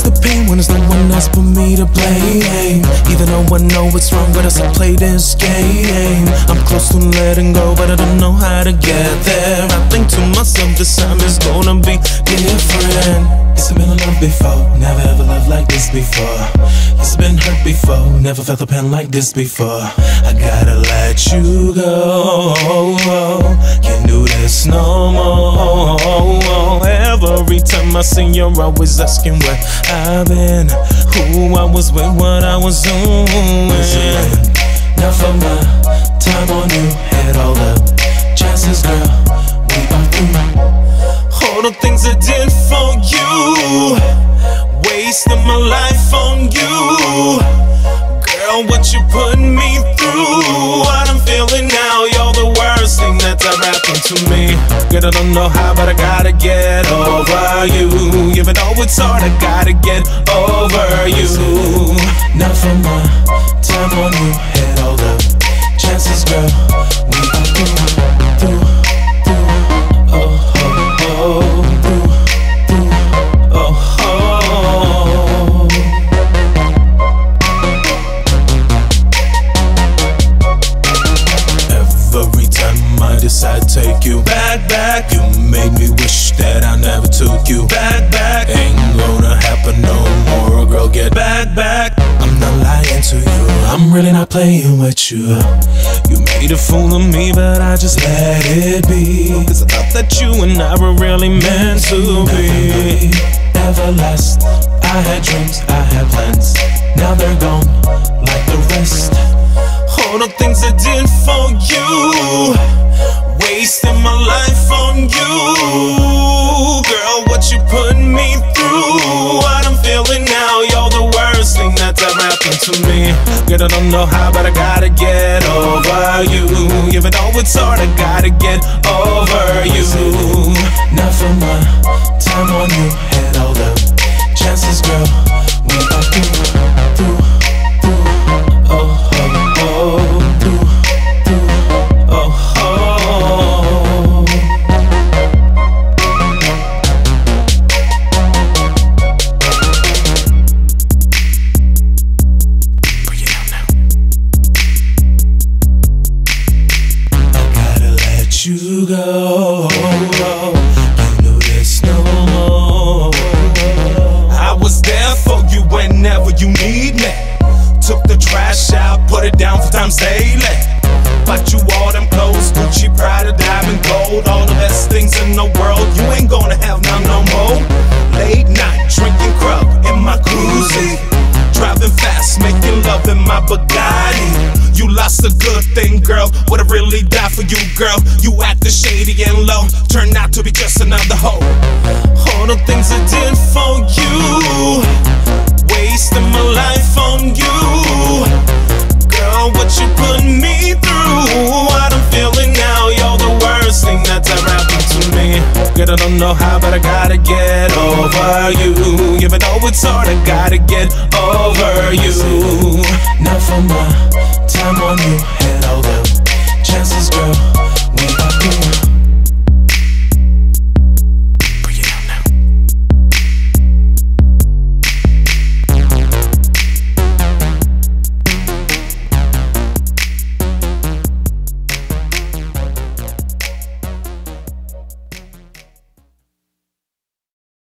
the pain when there's no one else but me to blame. Even though I know it's wrong, but as I play this game, I'm close to letting go, but I don't know how to get there. I think to myself, this time is gonna be different. Yes, I've been in love before, never ever loved like this before. Yes, I've been hurt before, never felt a pain like this before. I gotta let you go, can't do this no more. Every time I see you, you're always asking where I've been, who I was with, what I was doing. Now for my time on you, had all the chances, girl, we are through. All the things I did for you, wasting my life on you. Girl, what you put me through, what I'm feeling now, you're the worst thing that's ever happened to me. Girl, I don't know how, but I gotta get over you. Even though it's hard, I gotta get over you. Now for my time on you, had all the chances, girl, we are through. I take you back. You made me wish that I never took you back. Ain't gonna happen no more, girl, get back. I'm not lying to you, I'm really not playing with you. You made a fool of me, but I just let it be. Cause I thought that you and I were really meant to be. Never last, I had dreams, I had plans. Now they're gone, like the rest. All the things I did for you, wasting my life on you. Girl, what you put me through, what I'm feeling now, you're the worst thing that's ever happened to me. Girl, I don't know how, but I gotta get over you. Even though it's hard, I gotta get over you. Now for my time on you, had all the chances, girl, we are through. You go, can't do this no more. I was there for you whenever you need me. Took the trash out, put it down for times daily. Bought you all them clothes, Gucci, Prada, diamond, gold. All the best things in the world, you ain't gonna have none no more. Late night, drinking crub in my Cruzy, driving fast, making love in my Bugatti. You lost a good thing, girl, would've really died for you, girl. You acted shady and low, turned out to be just another hoe. All the things I did for you, wasting my life on you. Girl, what you put me through, what I'm feeling now, you're the worst thing that's ever happened to me. Girl, I don't know how, but I gotta get over you. Even though it's hard, I gotta get over you. Now for my time on you, had all the